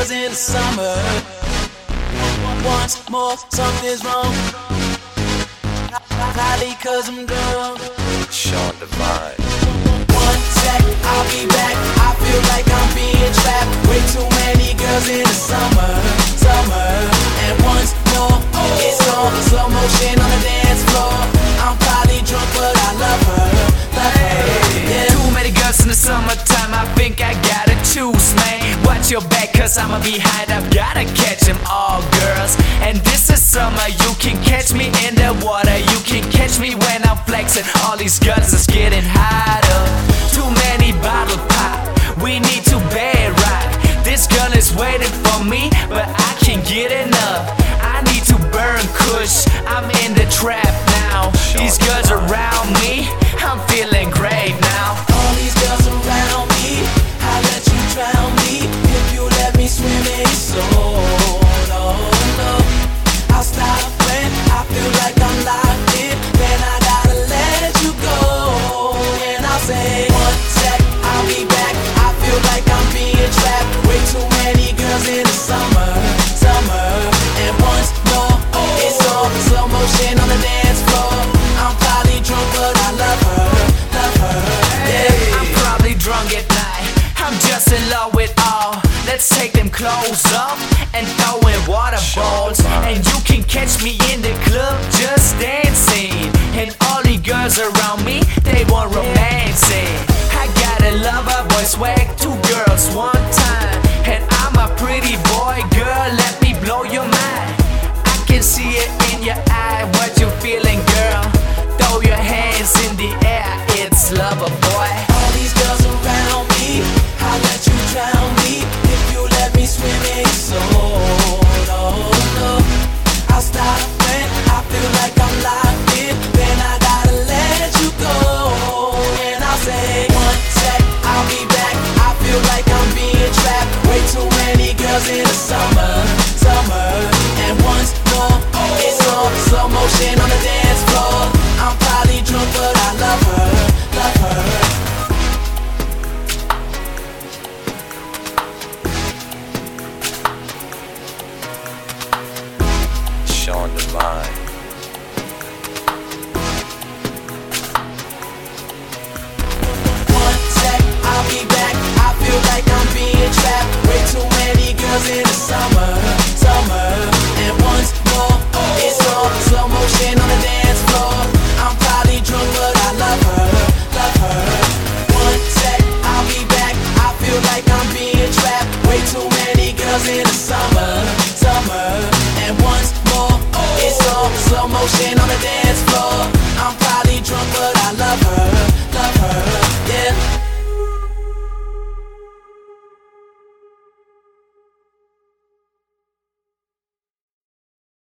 girls in the summer. Once more, something's wrong. Probably 'cause I'm drunk. Sean Divine. One sec, I'll be back. I feel like I'm being trapped. Way too many girls in the summer. And once more, it's on slow motion on the dance floor. I'm probably drunk, but I love her. Yeah. Too many girls in the summertime, I think I gotta choose, man. Watch your back, 'cause I'ma be high, I've gotta catch them all, girls. And this is summer, you can catch me in the water. You can catch me when I'm flexing. All these girls is getting hotter. Too many bottle pop, we need to bed rock. This girl is waiting for me, but I can't get enough. I need to burn kush, I'm in the trap now. These girls around me, I'm feeling great now. All these girls around me, I'll let you drown me if you let me swim in your soul. No, no, I'll stop when I feel like I'm locked in. Then I gotta let you go. And I'll say, one sec, I'll be back. I feel like I'm being trapped. Way too many girls in the summer. And once more, it's on slow motion on the dance floor. I'm probably drunk, but I love her. Yeah. I'm probably drunk at night, I'm just in love with all. Let's take them clothes off and throw in water balls. And you can catch me in the club just dancing. And all the girls around me, they want romancing. I got a lover boy swag, 2 girls 1 time. And I'm a pretty boy, girl, let me blow your mind. I can see it in your eye, what you feeling, girl. Throw your hands in the air, it's lover boy. All these girls around me, I'll let you drown me if you let me swim in your soul. No, no, I'll stop when I feel like I'm locked in. Then I gotta let you go. And I'll say, one sec, I'll be back. I feel like I'm being trapped. Way too many girls in the summer. And once more, it's on slow motion on the dance floor. I'm probably drunk, but I love her. Sean Divine. One sec, I'll be back. I feel like I'm being trapped. Way too many girls in the summer. And once more, it's on slow motion on the dance floor. I'm probably drunk, but I love her. One sec, I'll be back. I feel like I'm being trapped. Way too many girls in the summer. And once more, it's on slow motion on the dance floor.